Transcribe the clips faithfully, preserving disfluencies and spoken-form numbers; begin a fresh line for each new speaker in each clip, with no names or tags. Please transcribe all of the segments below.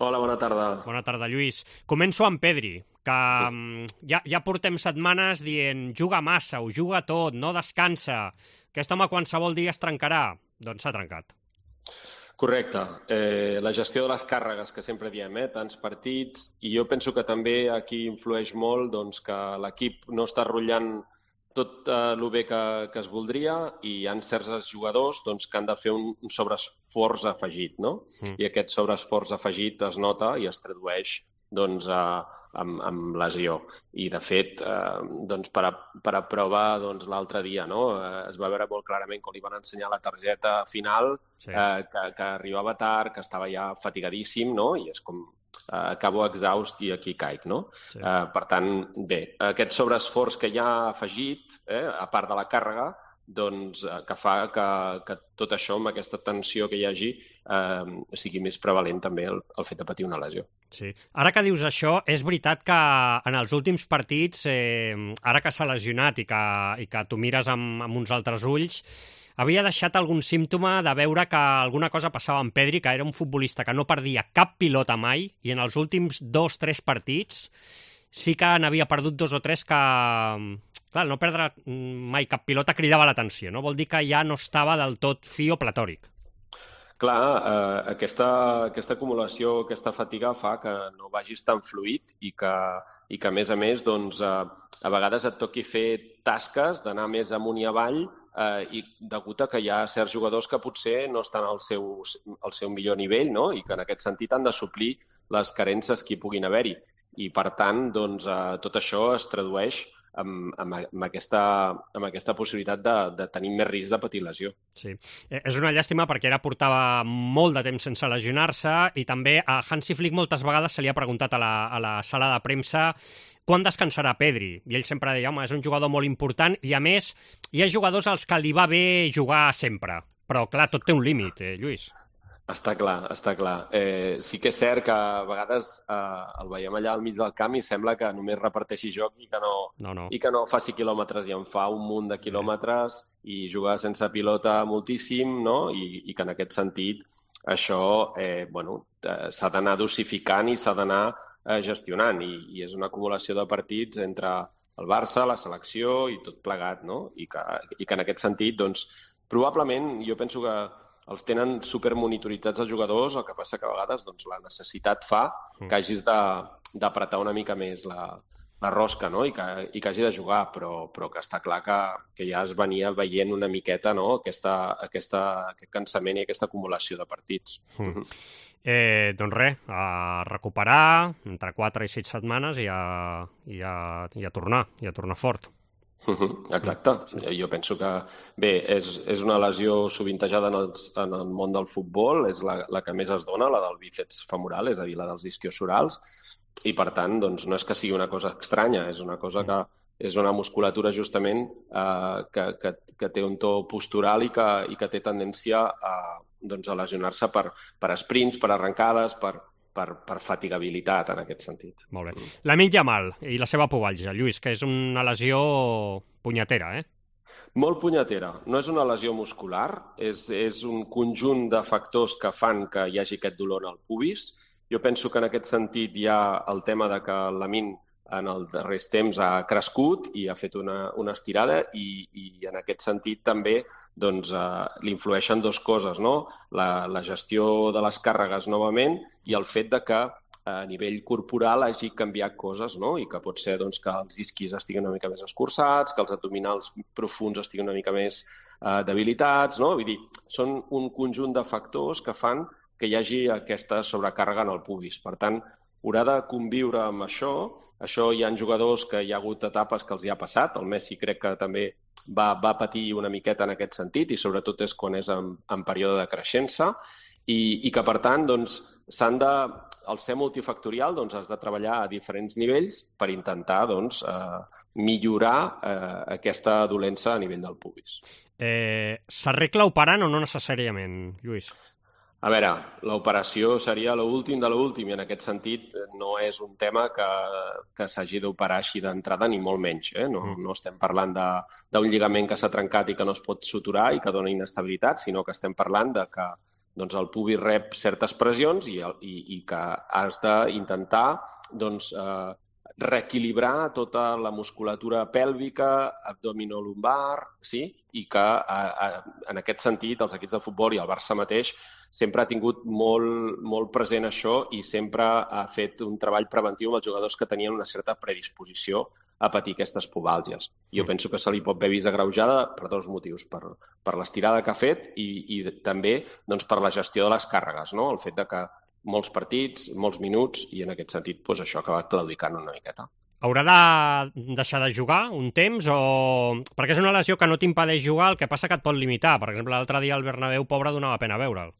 Hola, bona tarda.
Bona tarda, Lluís. Començo amb Pedri, que sí. ja, ja portem setmanes dient juga massa, ho juga tot, no descansa. Aquest home qualsevol dia es trencarà. Doncs s'ha trencat.
Correcte. Eh, la gestió de les càrregues, que sempre diem, eh, tants partits, i jo penso que també aquí influeix molt doncs, que l'equip no està rotllant tot eh, el bé que, que es voldria i hi ha certs jugadors doncs, que han de fer un, un sobreesforç afegit, no? Mm. I aquest sobreesforç afegit es nota i es tradueix doncs, a, amb, amb lesió. I, de fet, eh, doncs, per, a, per a prova doncs, l'altre dia, no? eh, es va veure molt clarament quan li van ensenyar la targeta final, sí. eh, que, que arribava tard, que estava ja fatigadíssim, no? I és com eh, acabo exhaust i aquí caic, no? Sí. Eh, per tant, bé, aquest sobreesforç que hi ha afegit, eh, a part de la càrrega, doncs, eh, que fa que, que tot això, amb aquesta tensió que hi hagi, eh, sigui més prevalent també el, el fet de patir una lesió.
Sí. Ara que dius això, és veritat que en els últims partits, eh, ara que s'ha lesionat i que, i que tu mires amb, amb uns altres ulls, havia deixat algun símptoma de veure que alguna cosa passava amb Pedri, que era un futbolista que no perdia cap pilota mai, i en els últims dos, tres partits sí que n'havia perdut dos o tres que, clar, no perdre mai cap pilota cridava l'atenció, no? Vol dir que ja no estava del tot fi o platòric.
Clar, eh, aquesta, aquesta acumulació, aquesta fatiga fa que no vagis tan fluid i que, i que a més a més, doncs, eh, a vegades et toqui fer tasques d'anar més amunt i avall eh, i degut a que hi ha certs jugadors que potser no estan al seu, al seu millor nivell, no? I que en aquest sentit han de suplir les carències que hi puguin haver-hi. I, per tant, doncs, eh, tot això es tradueix amb, amb, amb, aquesta, amb aquesta possibilitat de, de tenir més risc de patir lesió.
Sí. Eh, és una llàstima perquè ara portava molt de temps sense lesionar-se i també a Hansi Flick moltes vegades se li ha preguntat a la, a la sala de premsa quan descansarà Pedri. I ell sempre deia, home, és un jugador molt important i, a més, hi ha jugadors als que li va bé jugar sempre. Però, clar, tot té un límit, eh, Lluís.
Està clar, està clar. Eh, sí que és cert que a vegades eh, el veiem allà al mig del camp i sembla que només reparteixi joc i que no,
no, no.
i que no faci quilòmetres, i en fa un munt de quilòmetres i juga sense pilota moltíssim, no? I, i que en aquest sentit això eh, bueno, eh, s'ha d'anar dosificant i s'ha d'anar eh, gestionant i, i és una acumulació de partits entre el Barça, la selecció i tot plegat, no? I que, i que en aquest sentit, doncs, probablement jo penso que els tenen supermonitoritzats els jugadors, el que passa que a vegades doncs, la necessitat fa que hagis d'apretar una mica més la, la rosca, no? I, que, i que hagi de jugar, però, però que està clar que, que ja es venia veient una miqueta, no? aquesta, aquesta, aquest cansament i aquesta acumulació de partits.
Mm. Eh, doncs res, a recuperar entre quatre i sis setmanes i a, i a, i a tornar, i a tornar fort.
Exacte. Jo penso que, bé, és, és una lesió sovintejada en, els, en el món del futbol, és la, la que més es dona, la del bíceps femoral, és a dir, la dels isquiosorals, i per tant, doncs, no és que sigui una cosa estranya, és una cosa que és una musculatura justament eh, que, que, que té un to postural i que, i que té tendència a, doncs, a lesionar-se per, per sprints, per arrencades, per, per, per fatigabilitat, en aquest sentit.
Molt bé. Lamine Yamal i la seva pubalgia, Lluís, que és una lesió punyetera, eh?
Molt punyetera. No és una lesió muscular, és, és un conjunt de factors que fan que hi hagi aquest dolor al pubis. Jo penso que en aquest sentit hi ha el tema de que el Lamine en els darrers temps ha crescut i ha fet una, una estirada i, i en aquest sentit també doncs, eh, li influeixen dues coses, no? La, la gestió de les càrregues novament i el fet de que a nivell corporal hagi canviat coses, no? I que pot ser doncs, que els isquis estiguin una mica més escurçats, que els abdominals profuns estiguin una mica més eh, debilitats, no? Vull dir, són un conjunt de factors que fan que hi hagi aquesta sobrecàrrega en el pubis. Per tant, haurà de conviure amb això. Això hi ha jugadors que hi ha hagut etapes que els hi ha passat. El Messi crec que també va, va patir una miqueta en aquest sentit i sobretot és quan és en, en període de creixença i, i que, per tant, doncs, s'han de, al ser multifactorial, doncs, has de treballar a diferents nivells per intentar doncs, eh, millorar eh, aquesta dolença a nivell del pubis.
Eh, S'arregla operant o no necessàriament, Lluís?
A veure, l'operació seria l'últim de l'últim i en aquest sentit no és un tema que, que s'hagi d'operar així d'entrada ni molt menys. Eh? No, no estem parlant d'un lligament que s'ha trencat i que no es pot suturar i que dona inestabilitat, sinó que estem parlant de que doncs el pubis rep certes pressions i, i, i que has d'intentar doncs, eh, reequilibrar tota la musculatura pèlvica, abdominolumbar, sí? I que a, a, en aquest sentit els equips de futbol i el Barça mateix sempre ha tingut molt, molt present això i sempre ha fet un treball preventiu amb els jugadors que tenien una certa predisposició a patir aquestes pubàlgies. Jo mm. penso que se li pot haver vist agreujada per dos motius, per, per l'estirada que ha fet i, i també doncs, per la gestió de les càrregues, no? El fet de que molts partits, molts minuts, i en aquest sentit doncs, això ha acabat claudicant una miqueta.
Haurà de deixar de jugar un temps o... Perquè és una lesió que no t'impedeix jugar, el que passa que et pot limitar. Per exemple, l'altre dia al Bernabéu, pobre, donava pena veure'l.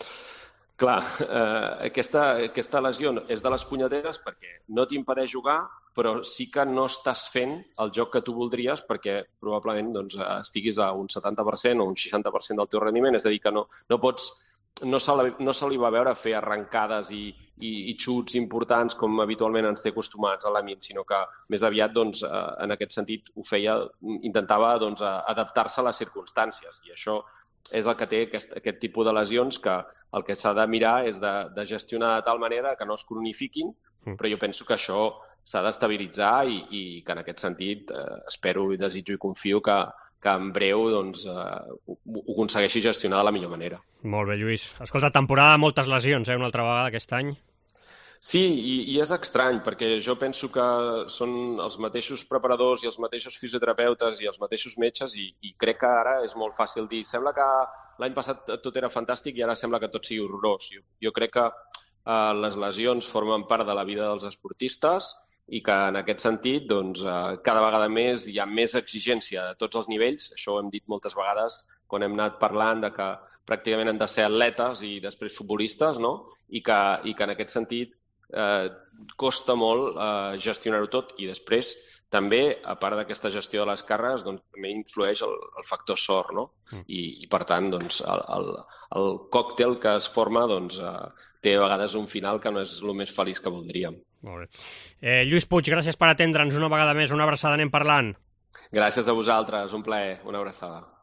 Clar, eh, aquesta, aquesta lesió és de les punyeteres perquè no t'impedeix jugar, però sí que no estàs fent el joc que tu voldries perquè probablement doncs, estiguis a un setanta per cent o un seixanta per cent del teu rendiment, és a dir, que no, no pots... No se, li, no se li va veure fer arrencades i, i, i xuts importants com habitualment ens té acostumats a l'Amin, sinó que més aviat doncs, eh, en aquest sentit ho feia, intentava doncs, adaptar-se a les circumstàncies i això és el que té aquest, aquest tipus de lesions que el que s'ha de mirar és de, de gestionar de tal manera que no es cronifiquin, mm. però jo penso que això s'ha d'estabilitzar i, i que en aquest sentit eh, espero i desitjo i confio que que en breu doncs, eh, ho, ho aconsegueixi gestionar de la millor manera.
Molt bé, Lluís. Escolta, temporada de moltes lesions, eh, una altra vegada aquest any.
Sí, i, i és estrany, perquè jo penso que són els mateixos preparadors i els mateixos fisioterapeutes i els mateixos metges i, i crec que ara és molt fàcil dir sembla que l'any passat tot era fantàstic i ara sembla que tot sigui horrorós. Jo, jo crec que eh, les lesions formen part de la vida dels esportistes i que en aquest sentit doncs, eh, cada vegada més hi ha més exigència a tots els nivells. Això ho hem dit moltes vegades quan hem anat parlant de que pràcticament han de ser atletes i després futbolistes, no? I, que, i que en aquest sentit eh, costa molt eh, gestionar-ho tot i després també, a part d'aquesta gestió de les càrregues, doncs, també influeix el, el factor sort, no? Mm. I, i per tant, doncs, el, el, el còctel que es forma doncs, eh, té a vegades un final que no és el més feliç que voldríem.
Molt bé. Eh, Lluís Puig, gràcies per atendre'ns una vegada més. Una abraçada, anem parlant.
Gràcies a vosaltres, un plaer, una abraçada.